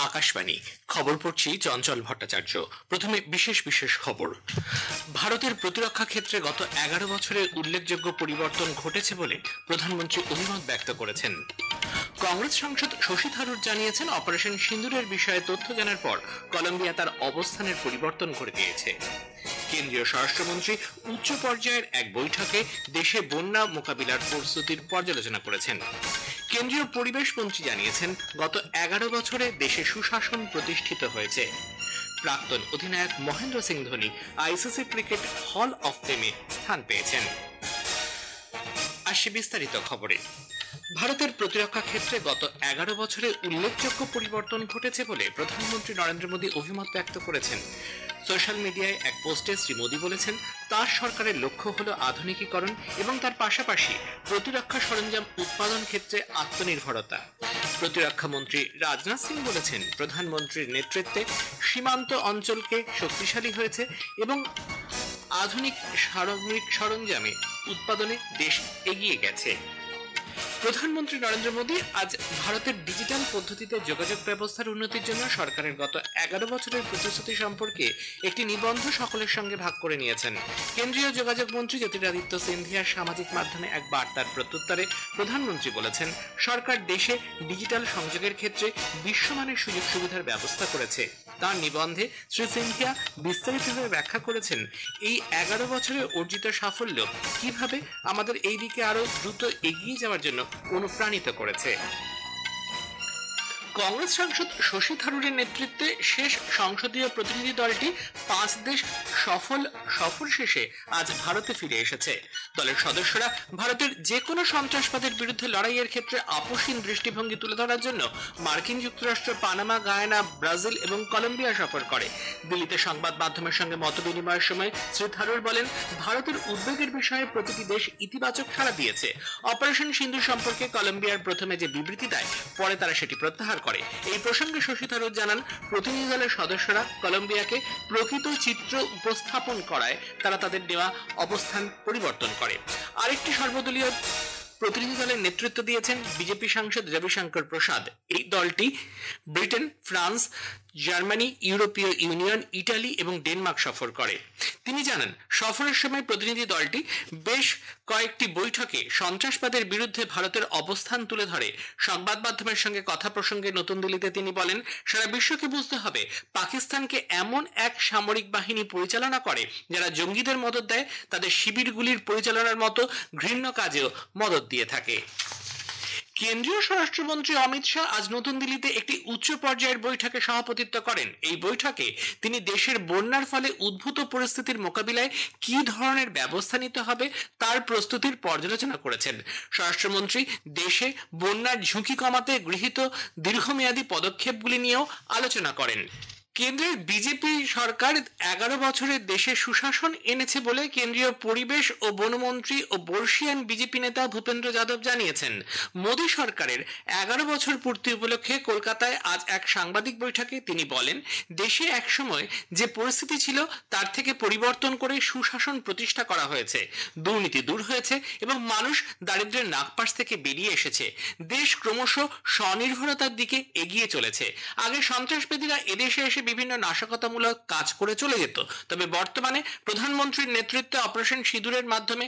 আকাশবাণী খবর পড়ছি চঞ্চল ভট্টাচার্য। প্রথমে বিশেষ বিশেষ খবর। ভারতের প্রতিরক্ষা ক্ষেত্রে গত 11 বছরে উল্লেখযোগ্য পরিবর্তন ঘটেছে বলে প্রধানমন্ত্রী অভিমত ব্যক্ত করেছেন। কংগ্রেস সাংসদ শশী থারুর জানিয়েছেন, অপারেশন সিন্দুরের বিষয়ে তথ্য জানার পর কলম্বিয়া তার অবস্থানের পরিবর্তন করে দিয়েছে। কেন্দ্রীয় স্বরাষ্ট্রমন্ত্রী উচ্চ পর্যায়ের এক বৈঠকে দেশে বন্যা মোকাবিলার প্রস্তুতির পর্যালোচনা করেছেন। কেন্দ্রীয় পরিবেশ মন্ত্রী জানিয়েছেন, গত 11 বছরে দেশে সুশাসন প্রতিষ্ঠিত হয়েছে। প্রাক্তন অধিনায়ক Mahendra Singh Dhoni ICC cricket hall of ফেমে স্থান পেয়েছেন। আসছে বিস্তারিত খবরে। ভারতের প্রতিরক্ষা ক্ষেত্রে গত 11 বছরে উল্লেখযোগ্য পরিবর্তন ঘটেছে বলে প্রধানমন্ত্রী নরেন্দ্র মোদী অভিমত ব্যক্ত করেছেন। সোশ্যাল মিডিয়ায় এক পোস্টে শ্রী মোদী বলেছেন, তার সরকারের লক্ষ্য হল আধুনিকীকরণ এবং তার পাশাপাশি প্রতিরক্ষা সরঞ্জাম উৎপাদন ক্ষেত্রে আত্মনির্ভরতা। প্রতিরক্ষা মন্ত্রী রাজনাথ সিং বলেছেন, প্রধানমন্ত্রীর নেতৃত্বে সীমান্ত অঞ্চলকে শক্তিশালী হয়েছে এবং আধুনিক সামরিক সরঞ্জামে উৎপাদনে দেশ এগিয়ে গেছে। প্রধানমন্ত্রী নরেন্দ্র মোদী আজ ভারতের ডিজিটাল পদ্ধতিতে যোগাযোগ ব্যবস্থার উন্নতির জন্য সরকারের গত 11 বছরের প্রতিশ্রুতি সম্পর্কে একটি নিবন্ধ সকলের সঙ্গে ভাগ করে নিয়েছেন। কেন্দ্রীয় যোগাযোগ মন্ত্রী জ্যোতিরাদিত্য সিন্ধিয়ার সামাজিক মাধ্যমে এক বার্তার প্রত্যুত্তরে প্রধানমন্ত্রী বলেছেন, সরকার দেশে ডিজিটাল সংযোগের ক্ষেত্রে বিশ্বমানের সুযোগ সুবিধার ব্যবস্থা করেছে। তার নিবন্ধে শ্রী সিন্ধিয়া বিস্তারিতভাবে ব্যাখ্যা করেছেন, এই 11 বছরে অর্জিত সাফল্য কিভাবে আমাদের এই দিকে আরো দ্রুত এগিয়ে যাওয়ার জন্য অনুপ্রাণিত করেছে। কংগ্রেস সাংসদ শশী থারুরের নেতৃত্বে শেষ সংসদীয় প্রতিনিধি দলটি 5 দেশ সফর শেষে আজ ভারতে ফিরে এসেছে। দলের সদস্যরা ভারতের যে কোনো সন্ত্রাসবাদের বিরুদ্ধে লড়াইয়ের ক্ষেত্রে আপোষহীন দৃষ্টিভঙ্গি তুলে ধরার জন্য মার্কিন যুক্তরাষ্ট্র, পানামা, গায়ানা, ব্রাজিল এবং কলম্বিয়া সফর করে। দিল্লিতে সংবাদ মাধ্যমের সঙ্গে মতবিনিময়ের সময় শ্রী থারুর বলেন, ভারতের উদ্বেগের বিষয়ে প্রতিটি দেশ ইতিবাচক সাড়া দিয়েছে। অপারেশন সিন্ধু সম্পর্কে কলম্বিয়ার প্রথমে যে বিবৃতি দেয়, পরে তারা সেটি প্রত্যাহার করে। এই প্রসঙ্গে শশী থারুর জানান, প্রতিনিধি দলের সদস্যরা কলম্বিয়াকে প্রকৃত চিত্র উপস্থাপন করায় তারা তাদের নেওয়া অবস্থান পরিবর্তন করে। আরেকটি সর্বদলীয় প্রতিনিধি দলের নেতৃত্ব দিয়েছেন বিজেপি সাংসদ রবিশঙ্কর প্রসাদ। এই দলটি ব্রিটেন, ফ্রান্স, জার্মানি, ইউরোপীয় ইউনিয়ন, ইটালি এবং ডেনমার্ক সফর করে। তিনি জানান, সফরের সময় প্রতিনিধি দলটি বেশ কয়েকটি বৈঠকে সন্ত্রাসবাদের বিরুদ্ধে ভারতের অবস্থান তুলে ধরে। সংবাদ মাধ্যমের সঙ্গে কথা প্রসঙ্গে নতুন দিল্লিতে তিনি বলেন, সারা বিশ্বকে বুঝতে হবে, পাকিস্তানকে এমন এক সামরিক বাহিনী পরিচালনা করে যারা জঙ্গিদের মদত দেয়, তাদের শিবিরগুলির পরিচালনার মতো ঘৃণ্য কাজেও মদত দিয়ে থাকে। কেন্দ্রীয় স্বরাষ্ট্রমন্ত্রী অমিত শাহ আজ নতুন দিল্লিতে একটি উচ্চ পর্যায়ের বৈঠকে সভাপতিত্ব করেন। এই বৈঠকে তিনি দেশের বন্যার ফলে উদ্ভূত পরিস্থিতির মোকাবিলায় কি ধরনের ব্যবস্থা নিতে হবে তার প্রস্তুতির পর্যালোচনা করেছেন। স্বরাষ্ট্রমন্ত্রী দেশে বন্যার ঝুঁকি কমাতে গৃহীত দীর্ঘমেয়াদী পদক্ষেপগুলি নিয়েও আলোচনা করেন। কেন্দ্রের বিজেপি সরকার 11 বছরে দেশে সুশাসন এনেছে বলে কেন্দ্রীয় পরিবেশ ও বনমন্ত্রী ও বর্ষীয়ান বিজেপি নেতা ভূপেন্দ্র যাদব জানিয়েছেন। মোদী সরকারের 11 বছর পূর্তি উপলক্ষে কলকাতায় আজ এক সাংবাদিক বৈঠকে তিনি বলেন, দেশে একসময় যে পরিস্থিতি ছিল তার থেকে পরিবর্তন করে সুশাসন প্রতিষ্ঠা করা হয়েছে। দুর্নীতি দূর হয়েছে এবং মানুষ দারিদ্র্যের নাগপাশ থেকে বেরিয়ে এসেছে। দেশ ক্রমশ স্বনির্ভরতার দিকে এগিয়ে চলেছে। আগে সন্ত্রাসবাদীরা এদেশে এসে বিভিন্ন নাশকতামূলক কাজ করে চলে যেত, তবে বর্তমানে প্রধানমন্ত্রীর নেতৃত্বে অপারেশন সিঁদুরের মাধ্যমে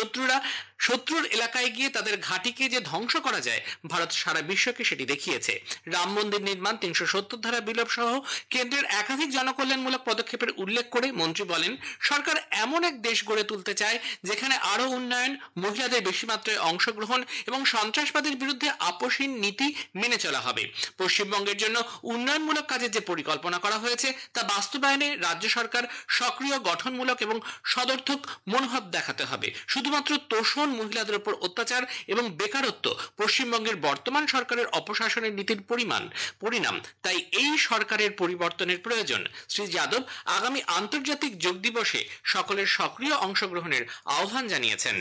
শত্রুর এলাকায় গিয়ে তাদের ঘাঁটিকে যে ধ্বংস করা যায়, ভারত সারা বিশ্বকে সেটি দেখিয়েছে। রাম মন্দির নির্মাণ, 370 ধারা বিলোপ সহ কেন্দ্রের একাধিক জনকল্যাণমূলক পদক্ষেপের উল্লেখ করে মন্ত্রী বলেন, সরকার এমন এক দেশ গড়ে তুলতে চায় যেখানে আরো উন্নয়ন, মহিলাদের বেশি মাত্রায় অংশগ্রহণ এবং সন্ত্রাসবাদের বিরুদ্ধে আপোষহীন নীতি মেনে চলা হবে। পশ্চিমবঙ্গের জন্য উন্নয়নমূলক কাজের যে পরিকল্পনা করা হয়েছে তা বাস্তবায়নে রাজ্য সরকার সক্রিয়, গঠনমূলক এবং সদর্থক মনোভাব দেখাতে হবে। শুধুমাত্র তোষণ, মহিলাদের উপর অত্যাচার এবং বেকারত্ব পশ্চিমবঙ্গের বর্তমান সরকারের অপশাসনের নীতির পরিণাম। তাই এই সরকারের পরিবর্তনের প্রয়োজন। শ্রী যাদব আগামী আন্তর্জাতিক যোগ দিবসে সকলের সক্রিয় অংশগ্রহণের আহ্বান জানিয়েছেন।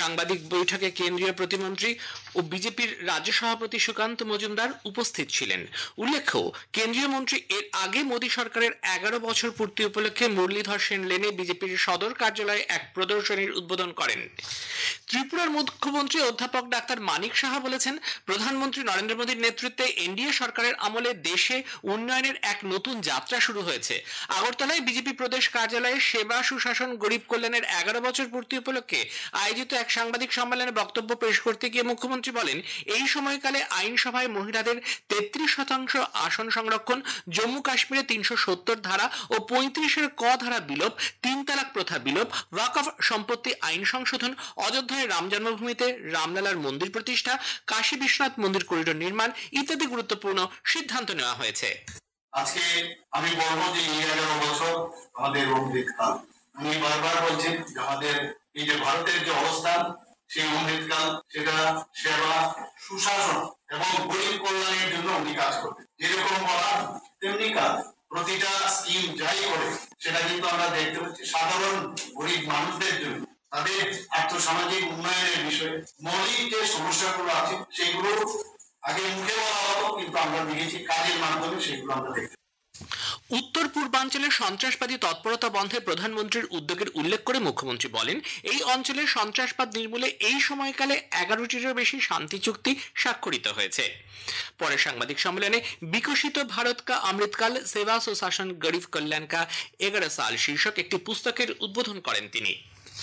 সাংবাদিক বৈঠকে কেন্দ্রীয় প্রতিমন্ত্রী ও বিজেপির রাজ্য সভাপতি সুকান্ত মজুমদার উপস্থিত ছিলেন। উল্লেখ্য, কেন্দ্রীয় মন্ত্রী এর আগে মোদী সরকারের 11 বছর পূর্তি উপলক্ষে মুরলীধর সেন লেনে বিজেপির সদর কার্যালয়ে এক প্রদর্শনীর উদ্বোধন করেন। ত্রিপুরার মুখ্যমন্ত্রী অধ্যাপক ডাক্তার মানিক সাহা বলেছেন, প্রধানমন্ত্রী নরেন্দ্র মোদীর নেতৃত্বে এনডিএ সরকারের আমলে দেশে উন্নয়নের এক নতুন যাত্রা শুরু হয়েছে। আগরতলায় বিজেপি প্রদেশ কার্যালয়ে সেবা সুশাসন গরিব কল্যাণের 11 বছর পূর্তি উপলক্ষে আয়োজিত এক সাংবাদিক সম্মেলনে বক্তব্য পেশ করতে গিয়ে মুখ্যমন্ত্রী বলেন, এই সময়কালে আইনসভায় মহিলাদের 33% আসন সংরক্ষণ, জম্মু কাশ্মীরে 370 ধারা ও 35-এর ক ধারা বিলোপ, 3 তালাক প্রথা বিলোপ, ওয়াকফ সম্পত্তি আইন সংশোধন, অযোধ্যায় রাম জন্মভূমিতে রামলালার মন্দির প্রতিষ্ঠা, কাশী বিশ্বনাথ মন্দির করিডোর নির্মাণ ইত্যাদি গুরুত্বপূর্ণ সিদ্ধান্ত নেওয়া হয়েছে। আজকে আমি বলবো যে এই 11 বছর আমাদের অমৃতকাল। আমি বারবার বলছি যে আমাদের এই যে ভারতের যে অবস্থান, সেই অমৃতকাল সেটা সেবা সুশাসন এবং গরিব কল্যাণের জন্য উনি কাজ করবেন। যেরকম বলা তেমনি কাজ, প্রতিটা স্কিম যাই করে সেটা কিন্তু আমরা দেখতে পাচ্ছি সাধারণ গরিব মানুষদের জন্য, তাদের আর্থসামাজিক উন্নয়নের বিষয়ে মৌলিক যে সমস্যাগুলো আছে সেগুলো আগে মুখে বলা হতো, কিন্তু আমরা দেখেছি কাজের মাধ্যমে সেগুলো আমরা দেখতে। উত্তর পূর্বাঞ্চলে সন্ত্রাসবাদী তৎপরতা বন্ধে প্রধানমন্ত্রীর উদ্যোগের উল্লেখ করে মুখ্যমন্ত্রী বলেন, এই অঞ্চলে সন্ত্রাসবাদ নির্মূলে এই সময়কালে 11টিরও বেশি শান্তি চুক্তি স্বাক্ষরিত হয়েছে। পরে সাংবাদিক সম্মেলনে বিকশিত ভারত কা অমৃতকাল সেবা সুশাসন গরিব কল্যাণ কা 11 সাল শীর্ষক একটি পুস্তকের উদ্বোধন করেন তিনি।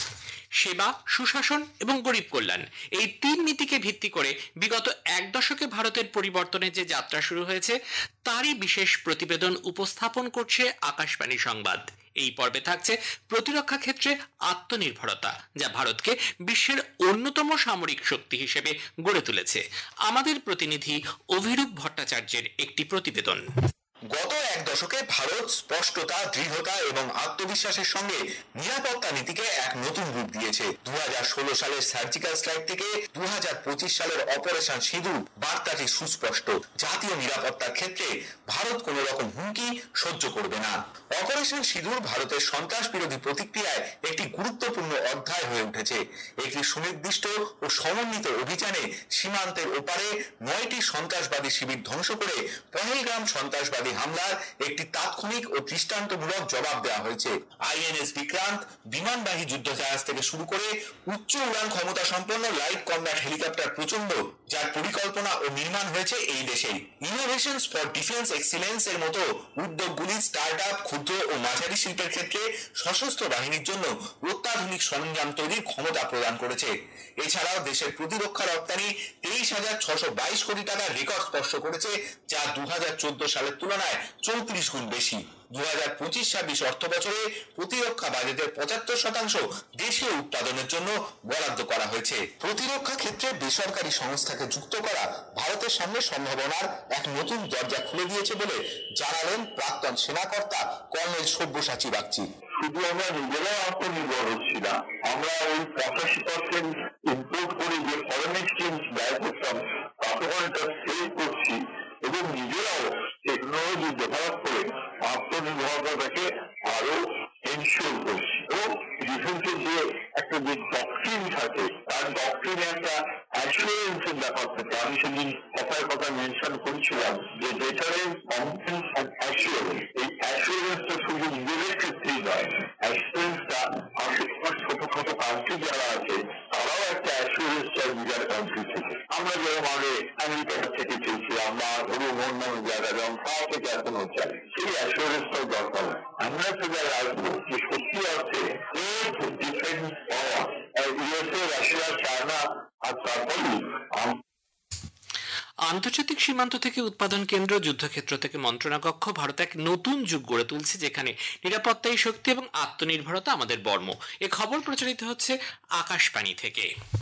সেবা, সুশাসন এবং গরিব কল্যাণ এই 3 নীতিকে ভিত্তি করে বিগত এক দশকে ভারতের পরিবর্তনের যে যাত্রা শুরু হয়েছে তারই বিশেষ প্রতিবেদন উপস্থাপন করছে আকাশবাণী সংবাদ। এই পর্বে থাকছে প্রতিরক্ষা ক্ষেত্রে আত্মনির্ভরতা, যা ভারতকে বিশ্বের অন্যতম সামরিক শক্তি হিসেবে গড়ে তুলেছে। আমাদের প্রতিনিধি অভিরূপ ভট্টাচার্যের একটি প্রতিবেদন। গত এক দশকে ভারত স্পষ্টতা, দৃঢ়তা এবং আত্মবিশ্বাসের সঙ্গে নিরাপত্তা নীতিকে এক নতুন রূপ দিয়েছে। 2016 সালের সার্জিক্যাল স্ট্রাইক থেকে 2025 সালের অপারেশন সিঁদুর বার্তাটি সুস্পষ্ট। জাতীয় নিরাপত্তার ক্ষেত্রে ভারত কোনো রকম হুমকি সহ্য করবে না। অপারেশন সিঁদুর ভারতের সন্ত্রাস বিরোধী প্রতিক্রিয়ায় একটি গুরুত্বপূর্ণ অধ্যায় হয়ে উঠেছে। একটি সুনির্দিষ্ট ও সমন্বিত অভিযানে সীমান্তের ওপারে 9টি সন্ত্রাসবাদী শিবির ধ্বংস করে পহেলগ্রাম সন্ত্রাসবাদী হামলার একটি তাৎক্ষণিক ও দৃষ্টান্তমূলক জবাব দেওয়া হয়েছে। আইএনএস বিক্রান্ত বিমানবাহী যুদ্ধজাহাজ থেকে শুরু করে উচ্চ উড়ান ক্ষমতা সম্পন্ন লাইট কমব্যাট হেলিকপ্টার প্রচন্ড, যার পরিকল্পনা ও নির্মাণ হয়েছে এই দেশেই। ইনোভেশনস ফর ডিফেন্স এক্সিলেন্স এর মতো উদ্যোগগুলি স্টার্টআপ, ক্ষুদ্র ও মাঝারি শিল্পের ক্ষেত্রে সশস্ত্র বাহিনীর জন্য অত্যাধুনিক সরঞ্জাম তৈরির ক্ষমতা প্রদান করেছে। এছাড়াও দেশের প্রতিরক্ষা রপ্তানি 23,622 কোটি টাকার রেকর্ড স্পর্শ করেছে, যা 2014 সালের তুলনায় 34 গুণ বেশি। 2025-26 অর্থ বছরে প্রতিরক্ষা বাজেটের 75% দেশীয় উৎপাদনের জন্য বরাদ্দ করা হয়েছে। প্রতিরক্ষা ক্ষেত্রে বেসরকারি সংস্থাকে যুক্ত করা ভারতের সামনে সম্ভাবনার এক নতুন দরজা খুলে দিয়েছে বলে জানালেন প্রাক্তন সেনাকর্তা কর্নেল সব্যসাচী বাগচি। শুধু আমরা নিজেরাও আত্মনির্ভর হচ্ছি না, আমরা ওই 85% ইম্পোর্ট করে যে ফরেন এক্সচেঞ্জ ব্যয় করতাম তাতে অনেকটা সেভ করছি এবং নিজেরাও টেকনোলজি ডেভেলপ করে আত্মনির্ভরতাকে আরো এনশিওর করছি। এবং ডিফেন্সের যে একটা যে ডক্ট্রিন থাকে, তার ডক্ট্রিনে একটা অ্যাসুরেন্সের ব্যাপার থাকে। আমি সেদিন কথায় কথা মেনশন করেছিলাম যে ডেটারেন্স, কম্পিটেন্স এন্ড অ্যাসুরেন্স, এই অ্যাসুরেন্সটা শুধু নিজেদের ক্ষেত্রেই নয়, অ্যাসুরেন্সটা আশেপাশ ছোটখাটো কান্ট্রি যারা আছে তারাও একটা অ্যাসুরেন্স চাই নিজের কান্ট্রি থেকে। আমরা যেরকম আগে আমেরিকা থেকে চেয়েছিলাম বা অন্যান্য জায়গা যেমন তার থেকে এখনো চাই, সেই অ্যাসুরেন্সটাও দরকার। আমরা সেটা রাখবো যে সত্যি আছে defence power USA, Russia, China আর তারপরেই আন্তর্জাতিক সীমান্ত থেকে উৎপাদন কেন্দ্র, যুদ্ধক্ষেত্র থেকে মন্ত্রণা কক্ষ, ভারত এক নতুন যুগ গড়ে তুলছে যেখানে নিরাপত্তাই শক্তি এবং আত্মনির্ভরতা আমাদের বর্ম। এ খবর প্রচারিত হচ্ছে আকাশবাণী থেকে।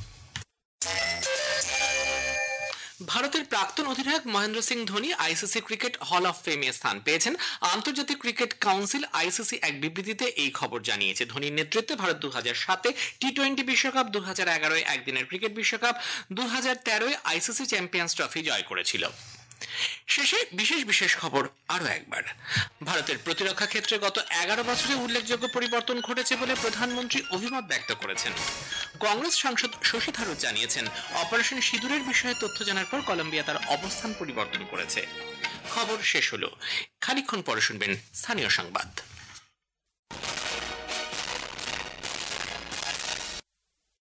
ভারতের প্রাক্তন অধিনায়ক Mahendra Singh Dhoni ICC cricket hall of ফেমে স্থান পেয়েছেন। আন্তর্জাতিক ক্রিকেট কাউন্সিল আইসিসি এক বিবৃতিতে এই খবর জানিয়েছে। ধোনির নেতৃত্বে ভারত 2007-এ টি-20 বিশ্বকাপ, 2011-এ একদিনের ক্রিকেট বিশ্বকাপ, 2013-এ আইসিসি চ্যাম্পিয়ন্স ট্রফি জয় করেছিল। শেষে বিশেষ খবর আরো একবার। ভারতের প্রতিরক্ষা ক্ষেত্রে গত 11 বছরে উল্লেখযোগ্য পরিবর্তন ঘটেছে বলে প্রধানমন্ত্রী অভিমত ব্যক্ত করেছেন। কংগ্রেস সাংসদ শশী থারুর জানিয়েছেন, অপারেশন সিঁদুরের বিষয়ে তথ্য জানার পর কলম্বিয়া তার অবস্থান পরিবর্তন করেছে। খবর শেষ হলো, খানিকক্ষণ পরে শুনবেন স্থানীয় সংবাদ।